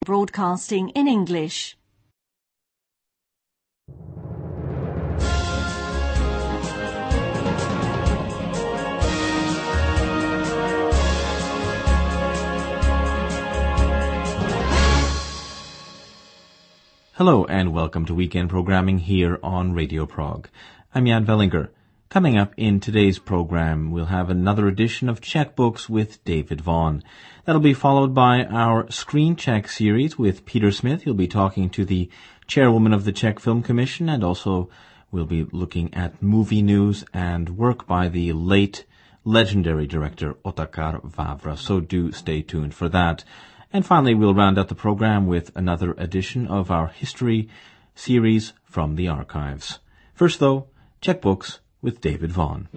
Broadcasting in English. Hello and welcome to weekend programming here on Radio Prague. I'm Jan Vellinger. Coming up in today's program, we'll have another edition of Czech Books with David Vaughan. That'll be followed by our Screen Czech series with Peter Smith. He'll be talking to the chairwoman of the Czech Film Commission, and also we'll be looking at movie news and work by the late legendary director Otakar Vávra. So do stay tuned for that. And finally, we'll round out the program with another edition of our history series from the archives. First, though, Czech Books with David Vaughan.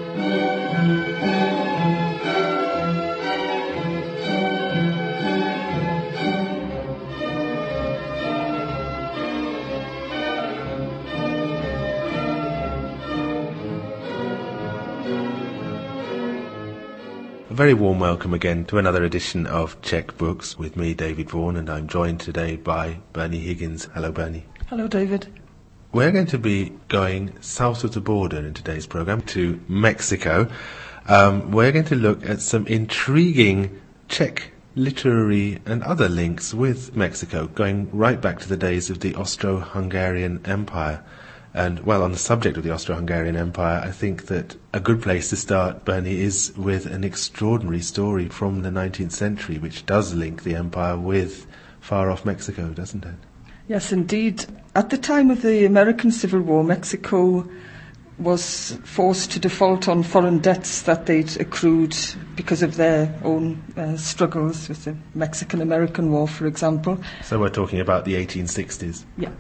A very warm welcome again to another edition of Czech Books with me, David Vaughan, and I'm joined today by Bernie Higgins. Hello, Bernie. Hello, David. We're going to be going south of the border in today's programme to Mexico. We're going to look at some intriguing Czech literary and other links with Mexico, going right back to the days of the Austro-Hungarian Empire. And, well, on the subject of the Austro-Hungarian Empire, I think that a good place to start, Bernie, is with an extraordinary story from the 19th century, which does link the empire with far-off Mexico, doesn't it? Yes, indeed. At the time of the American Civil War, Mexico was forced to default on foreign debts that they'd accrued because of their own struggles with the Mexican-American War, for example. So we're talking about the 1860s. Yeah.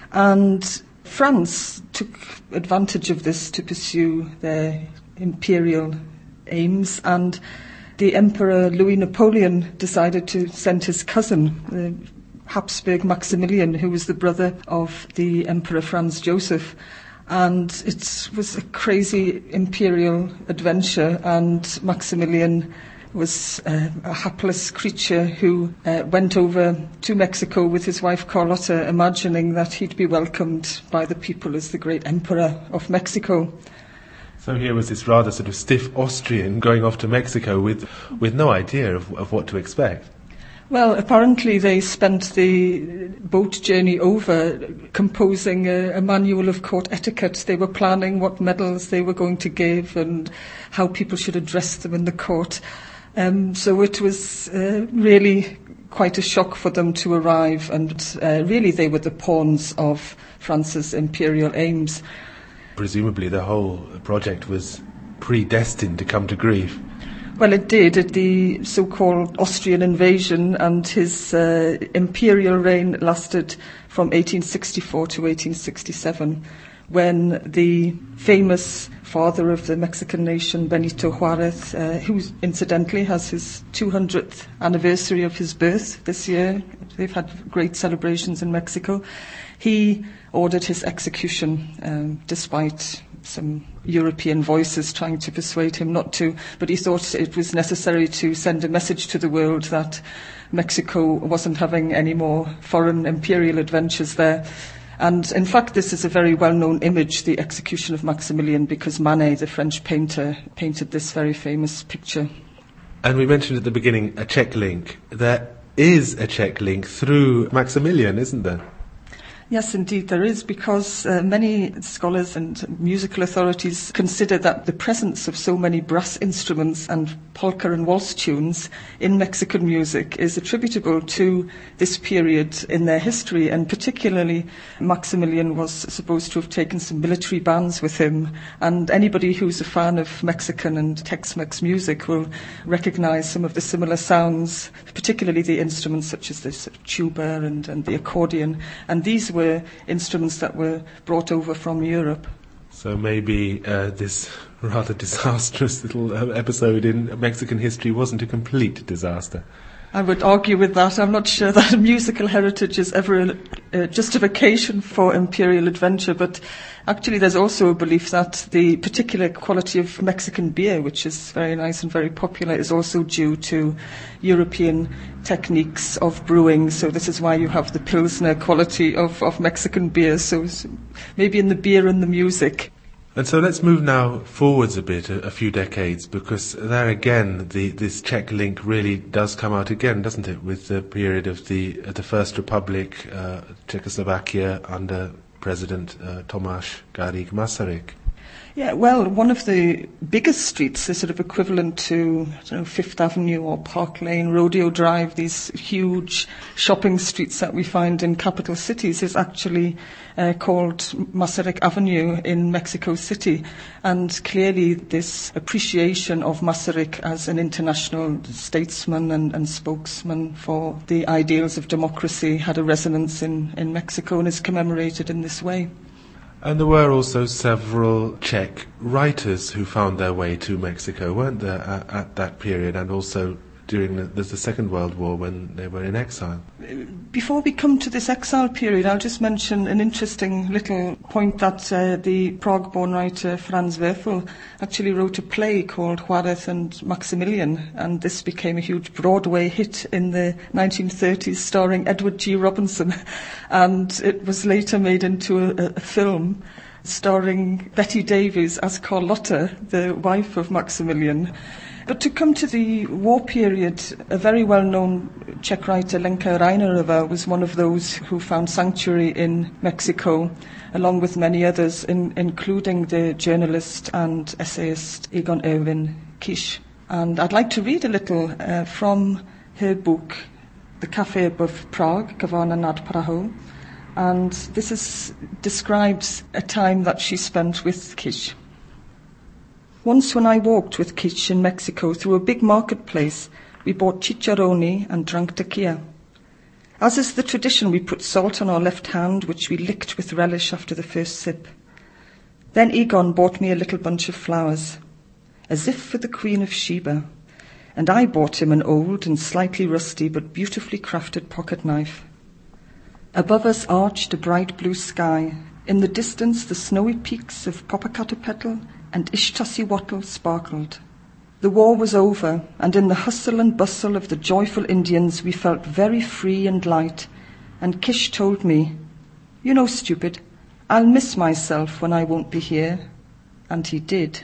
And France took advantage of this to pursue their imperial aims, and the Emperor Louis Napoleon decided to send his cousin, the Habsburg Maximilian, who was the brother of the Emperor Franz Joseph. And it was a crazy imperial adventure, and Maximilian was a hapless creature who went over to Mexico with his wife Carlotta, imagining that he'd be welcomed by the people as the great emperor of Mexico. So here was this rather sort of stiff Austrian going off to Mexico with no idea of what to expect. Well, apparently they spent the boat journey over composing a manual of court etiquette. They were planning what medals they were going to give and how people should address them in the court. So it was really quite a shock for them to arrive, and really they were the pawns of France's imperial aims. Presumably the whole project was predestined to come to grief. Well, it did. The so-called Austrian invasion and his imperial reign lasted from 1864 to 1867, when the famous father of the Mexican nation, Benito Juarez, who incidentally has his 200th anniversary of his birth this year, they've had great celebrations in Mexico, he ordered his execution, despite some European voices trying to persuade him not to, but he thought it was necessary to send a message to the world that Mexico wasn't having any more foreign imperial adventures there. And in fact, this is a very well-known image, the execution of Maximilian, because Manet, the French painter, painted this very famous picture. And we mentioned at the beginning a Czech link. There is a Czech link through Maximilian, isn't there? Yes, indeed there is, because many scholars and musical authorities consider that the presence of so many brass instruments and polka and waltz tunes in Mexican music is attributable to this period in their history, and particularly Maximilian was supposed to have taken some military bands with him, and anybody who's a fan of Mexican and Tex-Mex music will recognize some of the similar sounds, particularly the instruments such as the tuba and the accordion, and these were instruments that were brought over from Europe. So maybe this rather disastrous little episode in Mexican history wasn't a complete disaster. I would argue with that. I'm not sure that musical heritage is ever a justification for imperial adventure, but actually there's also a belief that the particular quality of Mexican beer, which is very nice and very popular, is also due to European techniques of brewing. So this is why you have the Pilsner quality of Mexican beer. So maybe in the beer and the music. And so let's move now forwards a bit, a few decades, because there again, this Czech link really does come out again, doesn't it, with the period of the First Republic, Czechoslovakia under President Tomáš Garrigue Masaryk. Yeah, well, one of the biggest streets, the sort of equivalent to, Fifth Avenue or Park Lane, Rodeo Drive, these huge shopping streets that we find in capital cities, is actually called Masaryk Avenue in Mexico City. And clearly this appreciation of Masaryk as an international statesman and spokesman for the ideals of democracy had a resonance in Mexico and is commemorated in this way. And there were also several Czech writers who found their way to Mexico, weren't there, at that period, and also during the Second World War when they were in exile? Before we come to this exile period, I'll just mention an interesting little point that the Prague-born writer Franz Werfel actually wrote a play called Juarez and Maximilian, and this became a huge Broadway hit in the 1930s, starring Edward G. Robinson, and it was later made into a film starring Betty Davies as Carlotta, the wife of Maximilian. But to come to the war period, a very well-known Czech writer, Lenka Reinerová, was one of those who found sanctuary in Mexico, along with many others, including the journalist and essayist Egon Erwin Kisch. And I'd like to read a little from her book, The Café Above Prague, Kavárna nad Prahou. And this describes a time that she spent with Kisch. Once when I walked with Kisch in Mexico through a big marketplace, we bought chicharroni and drank tequila. As is the tradition, we put salt on our left hand, which we licked with relish after the first sip. Then Egon bought me a little bunch of flowers, as if for the Queen of Sheba, and I bought him an old and slightly rusty but beautifully crafted pocket knife. Above us arched a bright blue sky. In the distance, the snowy peaks of Popocatépetl and Iztaccíhuatl sparkled. The war was over, and in the hustle and bustle of the joyful Indians we felt very free and light, and Kisch told me, "You know, stupid, I'll miss myself when I won't be here." And he did.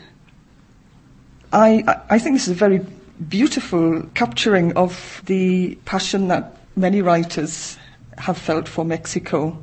I think this is a very beautiful capturing of the passion that many writers have felt for Mexico,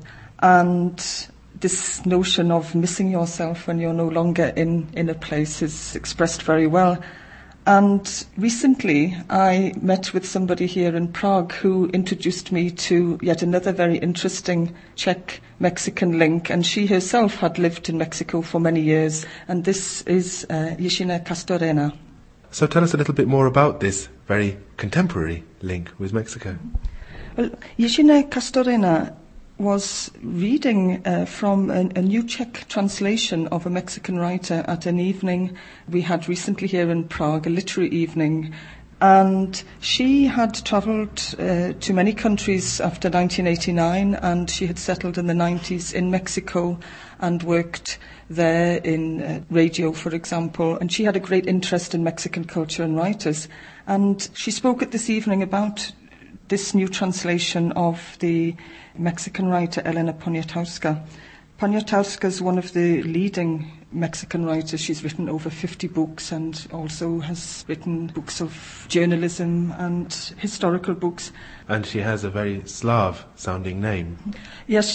and this notion of missing yourself when you're no longer in a place is expressed very well. And recently I met with somebody here in Prague who introduced me to yet another very interesting Czech-Mexican link, and she herself had lived in Mexico for many years, and this is Jiřina Castorena. So tell us a little bit more about this very contemporary link with Mexico. Well, Jiřina Castorena was reading from a new Czech translation of a Mexican writer at an evening we had recently here in Prague, a literary evening. And she had travelled to many countries after 1989, and she had settled in the 90s in Mexico and worked there in radio, for example. And she had a great interest in Mexican culture and writers. And she spoke at this evening about this new translation of the Mexican writer Elena Poniatowska. Poniatowska is one of the leading Mexican writers. She's written over 50 books and also has written books of journalism and historical books. And she has a very Slav-sounding name. Yes,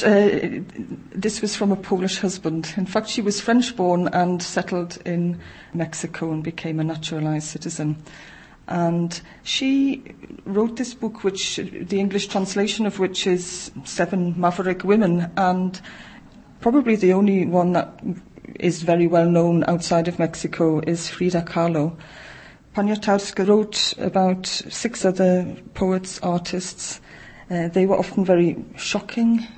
this was from a Polish husband. In fact, she was French-born and settled in Mexico and became a naturalized citizen. And she wrote this book, which the English translation of which is 7 Maverick Women, and probably the only one that is very well known outside of Mexico is Frida Kahlo. Poniatowska wrote about 6 other poets, artists. They were often very shocking,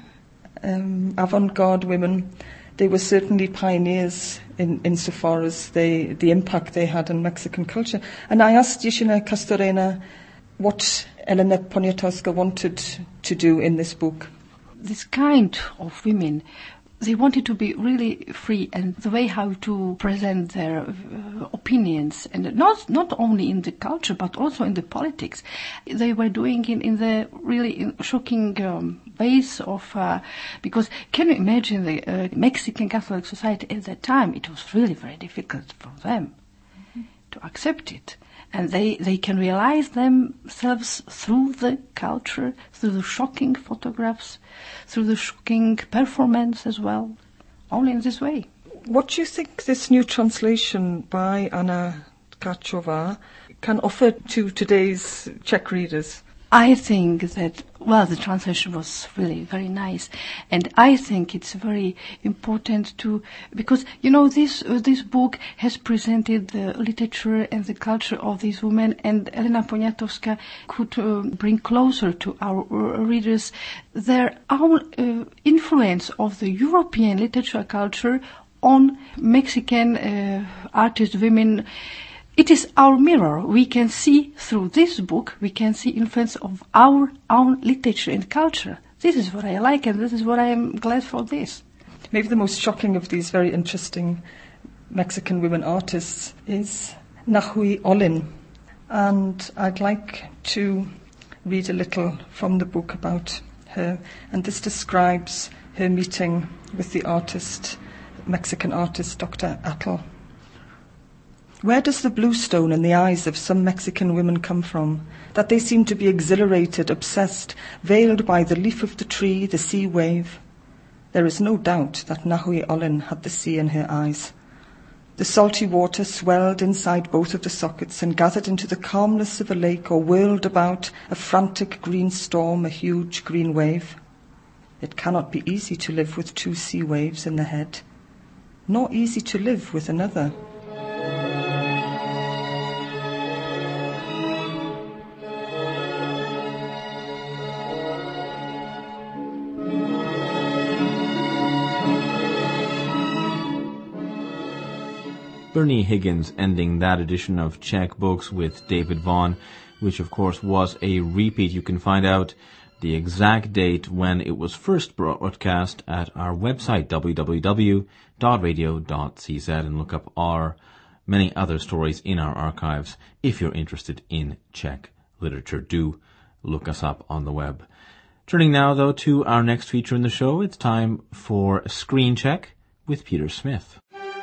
avant-garde women. They were certainly pioneers insofar as the impact they had on Mexican culture. And I asked Jiřina Castorena what Elena Poniatowska wanted to do in this book. this kind of women, they wanted to be really free, and the way how to present their opinions, and not only in the culture but also in the politics, they were doing in the really shocking ways of, because can you imagine the Mexican Catholic society at that time? It was really very difficult for them to accept it. And they can realize themselves through the culture, through the shocking photographs, through the shocking performance as well, only in this way. What do you think this new translation by Anna Tkachova can offer to today's Czech readers? I think that, well, the translation was really very nice, and I think it's very important because, this book has presented the literature and the culture of these women, and Elena Poniatowska could bring closer to our readers their own influence of the European literature culture on Mexican artist women. It is our mirror. We can see through this book, we can see influence of our own literature and culture. This is what I like, and this is what I am glad for this. Maybe the most shocking of these very interesting Mexican women artists is Nahui Olin. And I'd like to read a little from the book about her. And this describes her meeting with the Mexican artist, Dr. Atl. Where does the bluestone in the eyes of some Mexican women come from, that they seem to be exhilarated, obsessed, veiled by the leaf of the tree, the sea wave? There is no doubt that Nahui Olin had the sea in her eyes. The salty water swelled inside both of the sockets and gathered into the calmness of a lake, or whirled about a frantic green storm, a huge green wave. It cannot be easy to live with two sea waves in the head, nor easy to live with another. Bernie Higgins ending that edition of Czech Books with David Vaughan, which of course was a repeat. You can find out the exact date when it was first broadcast at our website, www.radio.cz, and look up our many other stories in our archives. If you're interested in Czech literature, do look us up on the web. Turning now, though, to our next feature in the show, it's time for Screen Check with Peter Smith.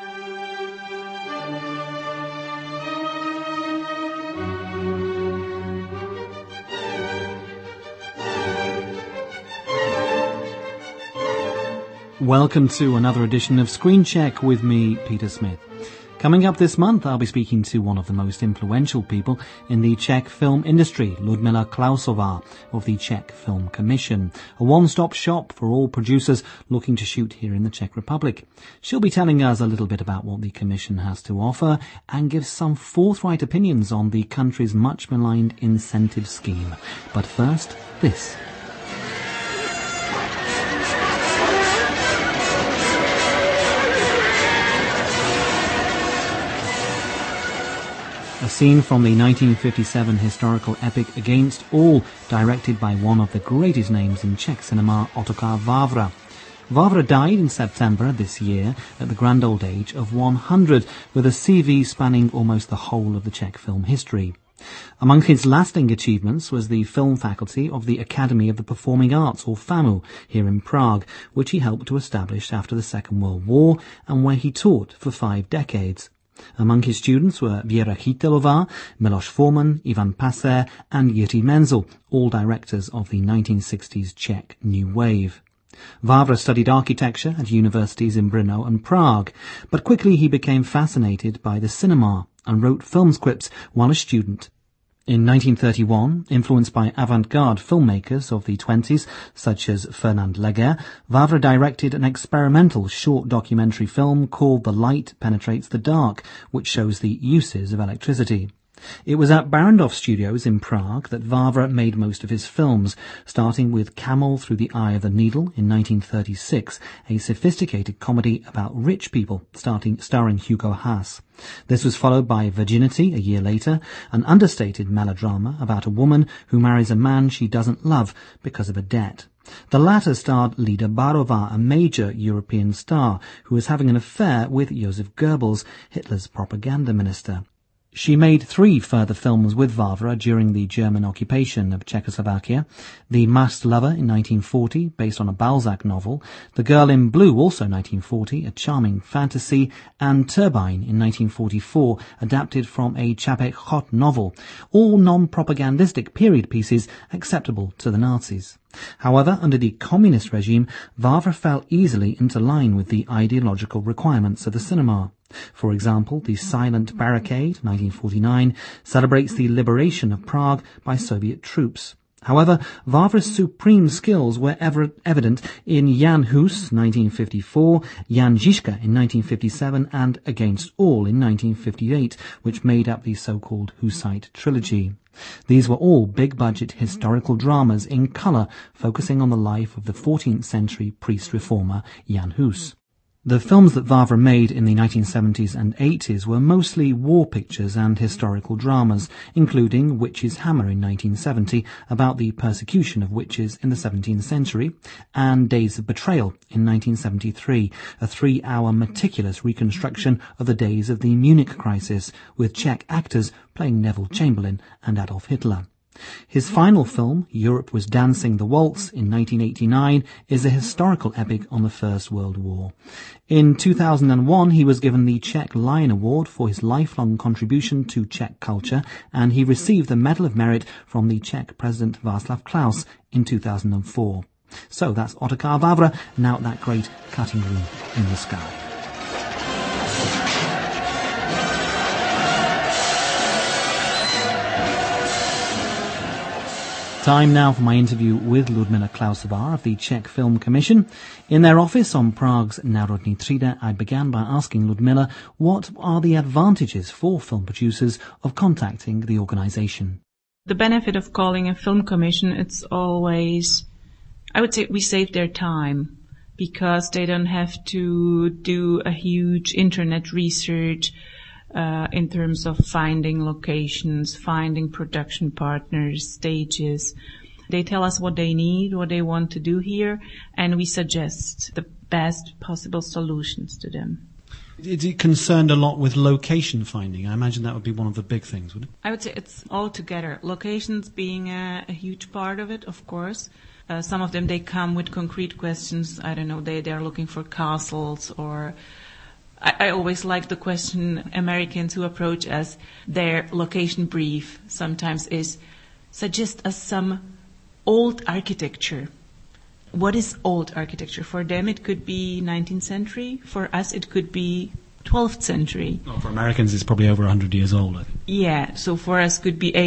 Welcome to another edition of Screen Check with me, Peter Smith. Coming up this month, I'll be speaking to one of the most influential people in the Czech film industry, Ludmila Klausová of the Czech Film Commission, a one-stop shop for all producers looking to shoot here in the Czech Republic. She'll be telling us a little bit about what the Commission has to offer and give some forthright opinions on the country's much-maligned incentive scheme. But first, this. A scene from the 1957 historical epic Against All, directed by one of the greatest names in Czech cinema, Ottokar Vávra. Vávra died in September this year at the grand old age of 100, with a CV spanning almost the whole of the Czech film history. Among his lasting achievements was the film faculty of the Academy of the Performing Arts, or FAMU, here in Prague, which he helped to establish after the Second World War and where he taught for 5 decades. Among his students were Věra Chytilová, Miloš Forman, Ivan Passer and Jiří Menzel, all directors of the 1960s Czech New Wave. Vávra studied architecture at universities in Brno and Prague, but quickly he became fascinated by the cinema and wrote film scripts while a student. In 1931, influenced by avant-garde filmmakers of the 20s, such as Fernand Léger, Vávra directed an experimental short documentary film called The Light Penetrates the Dark, which shows the uses of electricity. It was at Barrandov Studios in Prague that Vávra made most of his films, starting with Camel Through the Eye of the Needle in 1936, a sophisticated comedy about rich people starring Hugo Haas. This was followed by Virginity a year later, an understated melodrama about a woman who marries a man she doesn't love because of a debt. The latter starred Lida Barova, a major European star who was having an affair with Joseph Goebbels, Hitler's propaganda minister. She made 3 further films with Vávra during the German occupation of Czechoslovakia: The Masked Lover in 1940, based on a Balzac novel, The Girl in Blue, also 1940, a charming fantasy, and Turbine in 1944, adapted from a Čapek Chod novel, all non-propagandistic period pieces acceptable to the Nazis. However, under the communist regime, Vávra fell easily into line with the ideological requirements of the cinema. For example, The Silent Barricade, 1949, celebrates the liberation of Prague by Soviet troops. However, Vávra's supreme skills were evident in Jan Hus, 1954, Jan Žižka in 1957, and Against All in 1958, which made up the so-called Husite trilogy. These were all big-budget historical dramas in colour, focusing on the life of the 14th century priest-reformer Jan Hus. The films that Vávra made in the 1970s and 80s were mostly war pictures and historical dramas, including Witch's Hammer in 1970, about the persecution of witches in the 17th century, and Days of Betrayal in 1973, a 3-hour meticulous reconstruction of the days of the Munich crisis, with Czech actors playing Neville Chamberlain and Adolf Hitler. His final film, Europe Was Dancing the Waltz, in 1989, is a historical epic on the First World War. In 2001, he was given the Czech Lion Award for his lifelong contribution to Czech culture, and he received the Medal of Merit from the Czech President Václav Klaus in 2004. So that's Otakar Vávra, now at that great cutting room in the sky. Time now for my interview with Ludmila Klausová of the Czech Film Commission. In their office on Prague's Národní třída, I began by asking Ludmila what are the advantages for film producers of contacting the organisation. The benefit of calling a film commission, it's always, I would say we save their time because they don't have to do a huge internet research in terms of finding locations, finding production partners, stages. They tell us what they need, what they want to do here, and we suggest the best possible solutions to them. Is it concerned a lot with location finding? I imagine that would be one of the big things, would it? I would say it's all together. Locations being a huge part of it, of course. Some of them, they come with concrete questions. I don't know, they're looking for castles or... I always like the question Americans who approach us, their location brief sometimes is, suggest us some old architecture. What is old architecture? For them it could be 19th century. For us it could be 12th century. Well, for Americans it's probably over 100 years old, I think. Yeah, so for us could be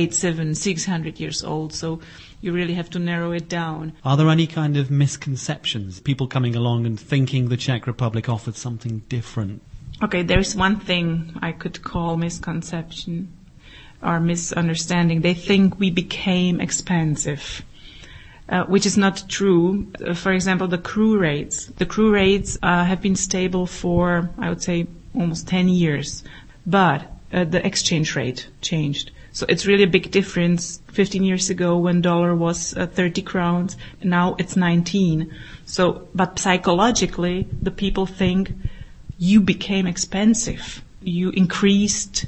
600 years old. So you really have to narrow it down. Are there any kind of misconceptions? People coming along and thinking the Czech Republic offered something different? Okay, there's one thing I could call misconception or misunderstanding. They think we became expensive, which is not true. For example, the crew rates. The crew rates have been stable for, I would say, almost 10 years. But the exchange rate changed. So it's really a big difference. 15 years ago when dollar was 30 crowns, now it's 19. So, but psychologically, the people think you became expensive. You increased,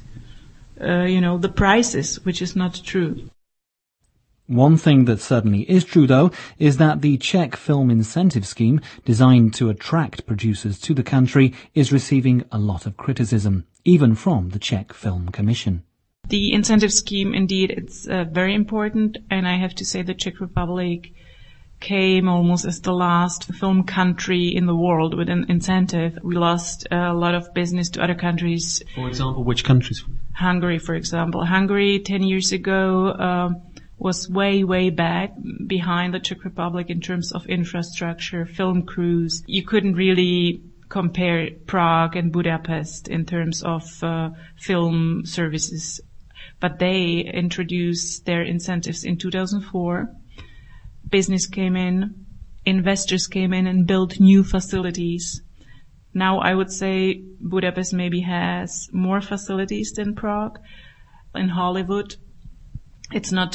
the prices, which is not true. One thing that certainly is true, though, is that the Czech Film Incentive Scheme, designed to attract producers to the country, is receiving a lot of criticism, even from the Czech Film Commission. The incentive scheme, indeed, it's very important, and I have to say the Czech Republic came almost as the last film country in the world with an incentive. We lost a lot of business to other countries. For example, which countries? Hungary, for example. Hungary 10 years ago was way back behind the Czech Republic in terms of infrastructure, film crews. You couldn't really compare Prague and Budapest in terms of film services. But they introduced their incentives in 2004. Business came in, investors came in and built new facilities. Now I would say Budapest maybe has more facilities than Prague. In Hollywood, it's not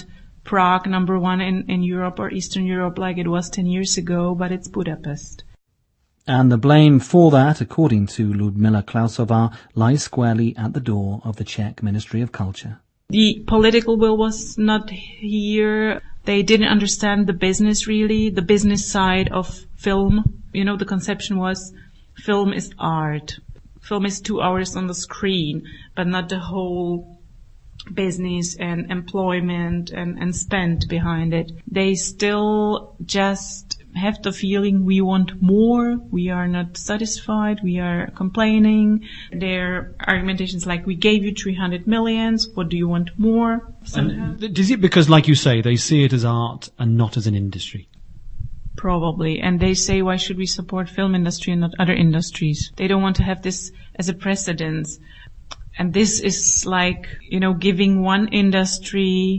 Prague number one in Europe or Eastern Europe like it was 10 years ago, but it's Budapest. And the blame for that, according to Ludmila Klausová, lies squarely at the door of the Czech Ministry of Culture. The political will was not here. They didn't understand the business really, the business side of film. You know, the conception was film is art. Film is 2 hours on the screen, but not the whole business and employment and spend behind it. They still just have the feeling we want more, we are not satisfied, we are complaining. Their argumentations like, we gave you 300 million, what do you want more? Is it because, like you say, they see it as art and not as an industry? Probably. And they say, why should we support film industry and not other industries? They don't want to have this as a precedence. And this is like, you know, giving one industry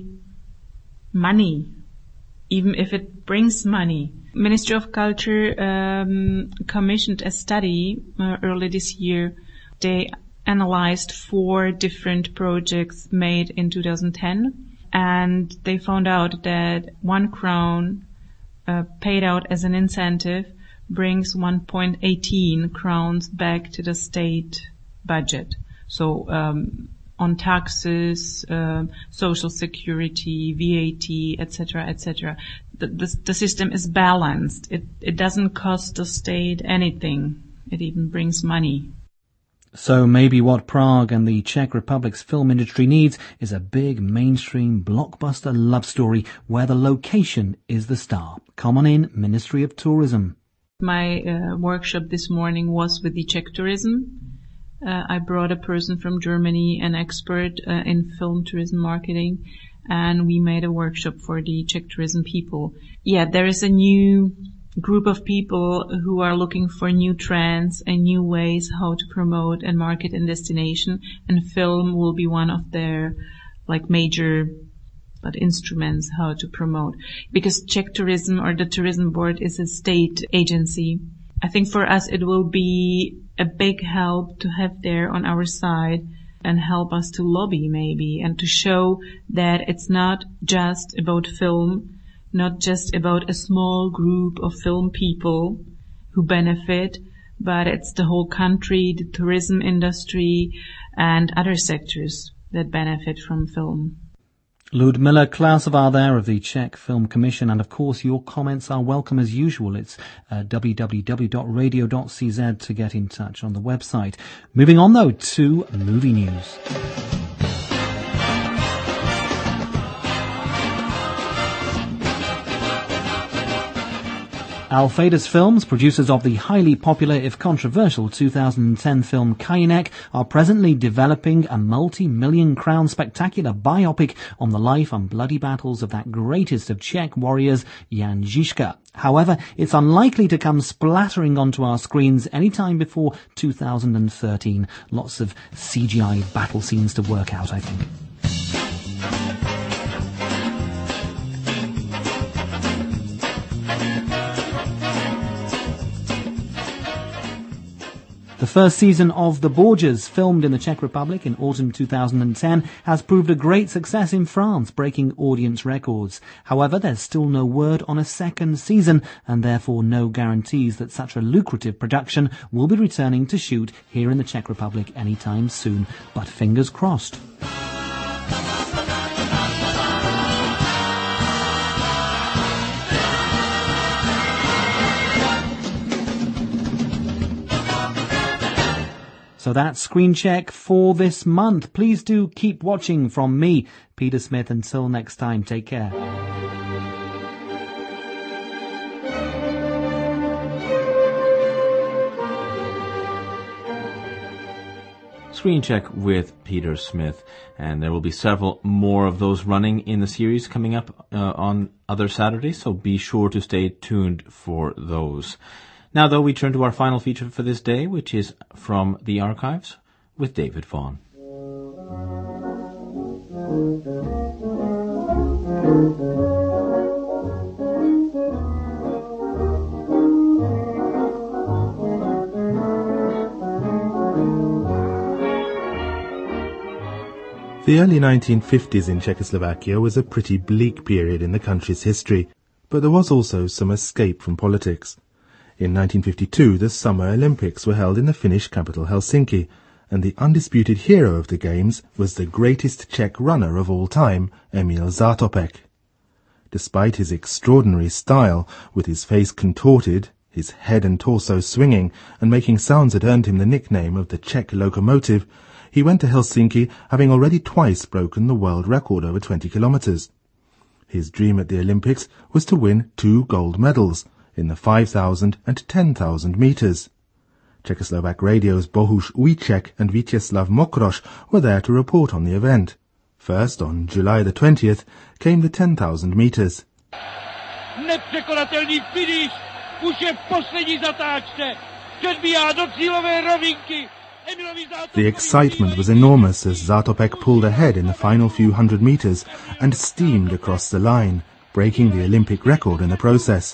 money, even if it brings money. Ministry of Culture commissioned a study early this year. They analyzed 4 different projects made in 2010, and they found out that 1 crown paid out as an incentive brings 1.18 crowns back to the state budget. So on taxes, social security, VAT, etc., etc. The system is balanced. It doesn't cost the state anything. It even brings money. So maybe what Prague and the Czech Republic's film industry needs is a big mainstream blockbuster love story where the location is the star. Come on in, Ministry of Tourism. My workshop this morning was with the Czech tourism. I brought a person from Germany, an expert in film tourism marketing, and we made a workshop for the Czech tourism people. Yeah, there is a new group of people who are looking for new trends and new ways how to promote and market a destination, and film will be one of their major instruments how to promote. Because Czech tourism or the tourism board is a state agency. I think for us it will be a big help to have there on our side and help us to lobby maybe and to show that it's not just about film, not just about a small group of film people who benefit, but it's the whole country, the tourism industry and other sectors that benefit from film. Ludmila Klausová there of the Czech Film Commission, and of course your comments are welcome as usual. It's www.radio.cz to get in touch on the website. Moving on though to movie news. Alfedas Films, producers of the highly popular, if controversial, 2010 film Kajínek, are presently developing a multi-million crown spectacular biopic on the life and bloody battles of that greatest of Czech warriors, Jan Žižka. However, it's unlikely to come splattering onto our screens any time before 2013. Lots of CGI battle scenes to work out, I think. The first season of The Borgias, filmed in the Czech Republic in autumn 2010, has proved a great success in France, breaking audience records. However, there's still no word on a second season, and therefore no guarantees that such a lucrative production will be returning to shoot here in the Czech Republic anytime soon. But fingers crossed. So that's Screen Check for this month. Please do keep watching from me, Peter Smith. Until next time, take care. Screen Check with Peter Smith, and there will be several more of those running in the series coming up on other Saturdays, so be sure to stay tuned for those. Now, though, we turn to our final feature for this day, which is From the Archives with David Vaughan. The early 1950s in Czechoslovakia was a pretty bleak period in the country's history, but there was also some escape from politics. In 1952, the Summer Olympics were held in the Finnish capital Helsinki, and the undisputed hero of the Games was the greatest Czech runner of all time, Emil Zatopek. Despite his extraordinary style, with his face contorted, his head and torso swinging, and making sounds that earned him the nickname of the Czech locomotive, he went to Helsinki having already twice broken the world record over 20 kilometers. His dream at the Olympics was to win 2 gold medals in the 5,000 and 10,000 meters. Czechoslovak radio's Bohuš Ujček and Vítězslav Mokroš were there to report on the event. First, on July the 20th, came the 10,000 meters. Nepřekonatelný finish už je v poslední zatáčce. Předbíhá do cílové rovinky. The excitement was enormous as Zatopek pulled ahead in the final few hundred meters and steamed across the line, breaking the Olympic record in the process.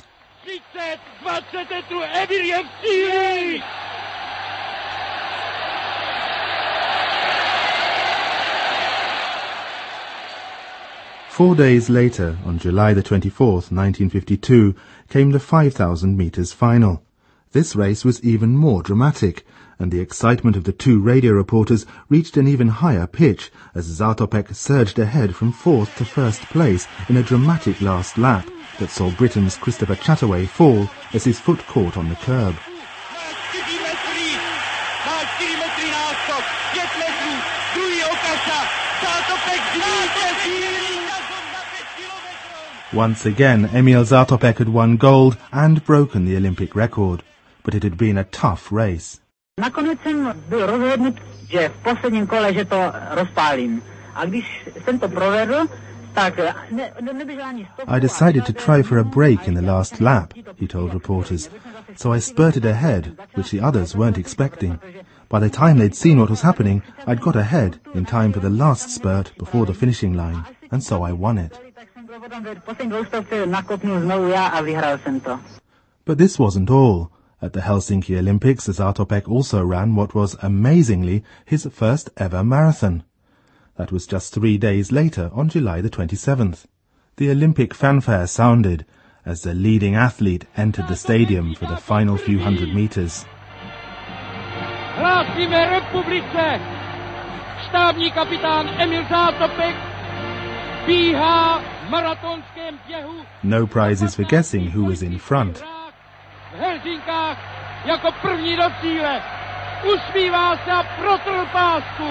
4 days later, on July the 24th, 1952, came the 5,000 meters final. This race was even more dramatic, and the excitement of the 2 radio reporters reached an even higher pitch as Zatopek surged ahead from 4th to 1st place in a dramatic last lap that saw Britain's Christopher Chataway fall as his foot caught on the curb. Once again, Emil Zatopek had won gold and broken the Olympic record, but it had been a tough race. Nakonec jsem byl rozhodnut, že v posledním kole, že to rozpálím. A když jsem to provedl, tak neběžel ani stop. I decided to try for a break in the last lap, he told reporters. So I spurted ahead, which the others weren't expecting. By the time they'd seen what was happening, I'd got ahead in time for the last spurt before the finishing line, and so I won it. But this wasn't all. At the Helsinki Olympics, Zatopek also ran what was, amazingly, his first ever marathon. That was just 3 days later, on July the 27th. The Olympic fanfare sounded as the leading athlete entered the stadium for the final few hundred meters. Hlásíme republice! Štábní kapitán Emil Zatopek bíhá v maratonském běhu. No prizes for guessing who was in front. V Helsinkách jako první do cíle. Usmívá se a protrhl pásku.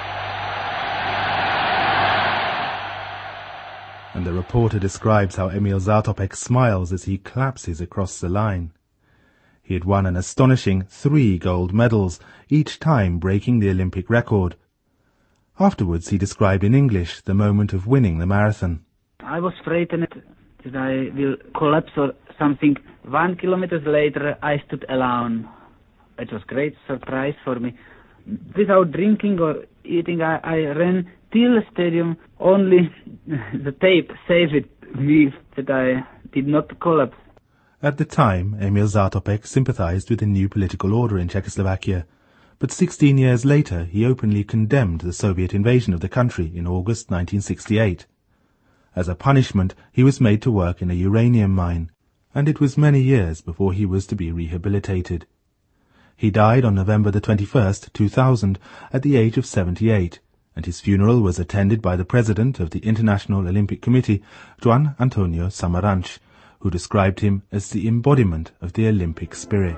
And the reporter describes how Emil Zatopek smiles as he collapses across the line. He had won an astonishing 3 gold medals, each time breaking the Olympic record. Afterwards he described in English the moment of winning the marathon. I was frightened that I will collapse or something. 1 kilometer later I stood alone. It was a great surprise for me. Without drinking or eating, I ran till the stadium. Only the tape saved me that I did not collapse. At the time, Emil Zatopek sympathized with the new political order in Czechoslovakia, but 16 years later he openly condemned the Soviet invasion of the country in August 1968. As a punishment, he was made to work in a uranium mine, and it was many years before he was to be rehabilitated. He died on November the 21st, 2000, at the age of 78, and his funeral was attended by the president of the International Olympic Committee, Juan Antonio Samaranch, who described him as the embodiment of the Olympic spirit.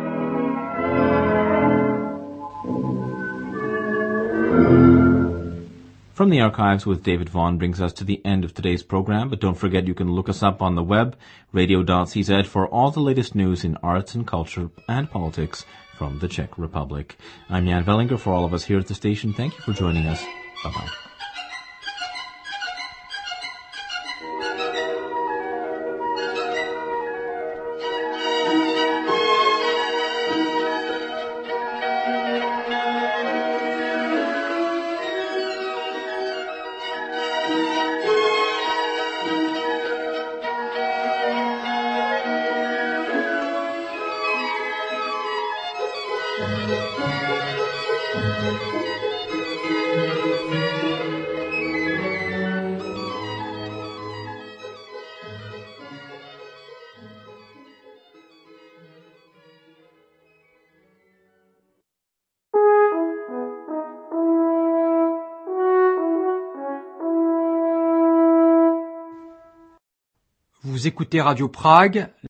From the archives with David Vaughan brings us to the end of today's program, but don't forget you can look us up on the web, radio.cz, for all the latest news in arts and culture and politics from the Czech Republic. I'm Jan Vellinger. For all of us here at the station, thank you for joining us. Bye-bye. Vous écoutez Radio Prague.